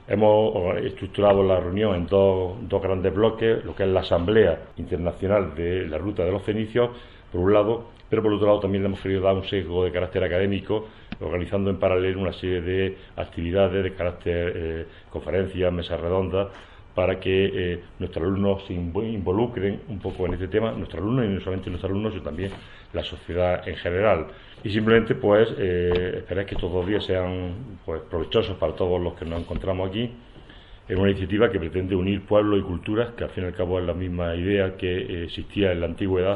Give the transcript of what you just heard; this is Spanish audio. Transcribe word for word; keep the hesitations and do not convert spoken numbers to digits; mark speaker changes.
Speaker 1: Hemos estructurado la reunión en dos, dos grandes bloques, lo que es la Asamblea Internacional de la Ruta de los Fenicios, por un lado, pero por otro lado también le hemos querido dar un sesgo de carácter académico, organizando en paralelo una serie de actividades de carácter, eh, conferencias, mesas redondas, para que eh, nuestros alumnos se involucren un poco en este tema, nuestros alumnos y no solamente nuestros alumnos, sino también la sociedad en general. Y simplemente pues eh, esperar que estos dos días sean pues provechosos para todos los que nos encontramos aquí, en una iniciativa que pretende unir pueblos y culturas, que al fin y al cabo es la misma idea que eh, existía en la antigüedad,